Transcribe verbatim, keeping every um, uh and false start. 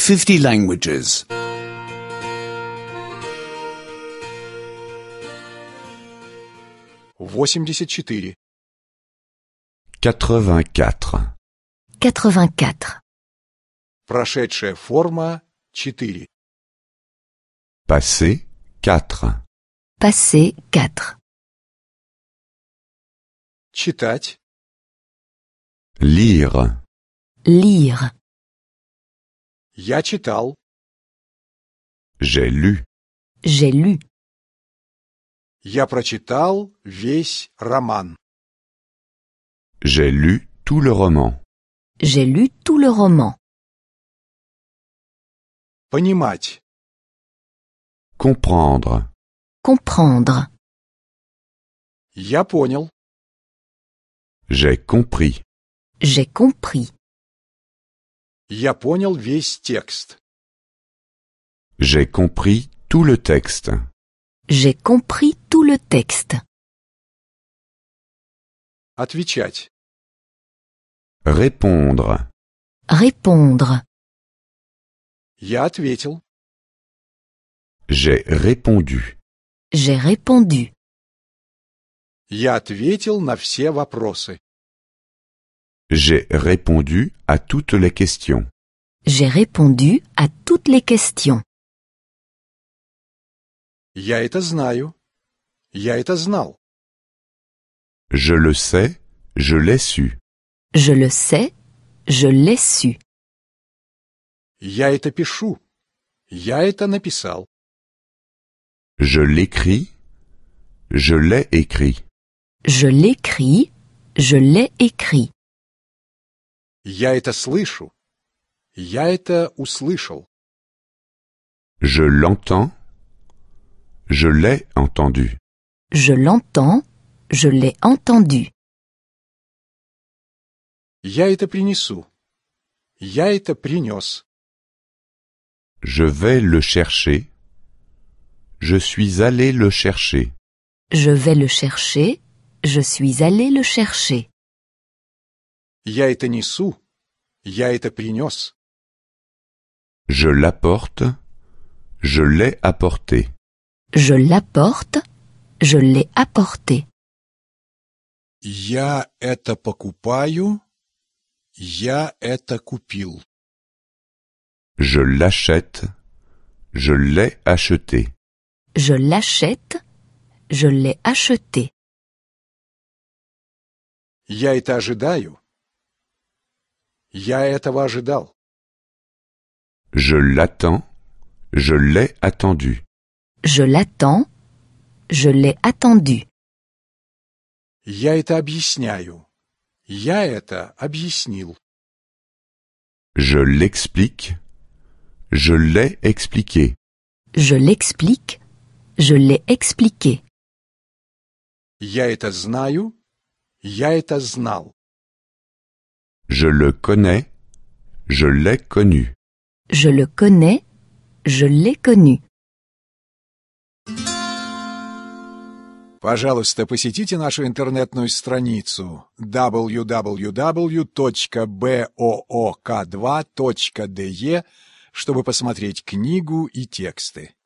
fifty languages. восемьдесят четыре. quatre-vingt-quatre. quatre-vingt-quatre. Прошедшая форма четыре. Passé, quatre. Passé quatre. Читать. Lire. Lire. Я читал. J'ai lu. J'ai lu. Я прочитал весь роман. J'ai lu tout le roman. J'ai lu tout le roman. Понимать. Comprendre. Comprendre. Я понял. J'ai compris. J'ai compris. Я понял весь текст. J'ai compris tout le texte. J'ai compris tout le texte. Отвечать. Répondre. Répondre. Я ответил. J'ai répondu. J'ai répondu. Я ответил на все вопросы. J'ai répondu à toutes les questions. J'ai répondu à toutes les questions. Я это знаю. Я это знал. Je le sais, je l'ai su. Je le sais, je l'ai su. Я это пишу. Я это написал. Je l'écris, je l'ai écrit. Je l'écris, je l'ai écrit. Я это слышу. Я это услышал. Je l'entends, je l'ai entendu. Je l'entends, je l'ai entendu. Я это принесу. Я это принес. Je vais le chercher. Je suis allé le chercher. Je vais le chercher, je suis allé le chercher. Я это несу. Я это принес. Je l'apporte. Je l'ai apporté. Je l'apporte, je l'ai apporté. Я это покупаю. Я это купил. Je l'achète. Je l'ai acheté. Je l'achète, je l'ai acheté. Я это ожидаю. Я этого ожидал. Je l'attends. Je l'ai attendu. Je l'attends, je l'ai attendu. Я это объясняю. Я это объяснил. Je l'explique. Je l'ai expliqué. Je l'explique, je l'ai expliqué. Я это знаю. Я это знал. Je le connais. Je l'ai connu. Je le connais, je l'ai connu. Пожалуйста, посетите нашу интернетную страницу дабл ю дабл ю дабл ю точка боок два точка де, чтобы посмотреть книгу и тексты.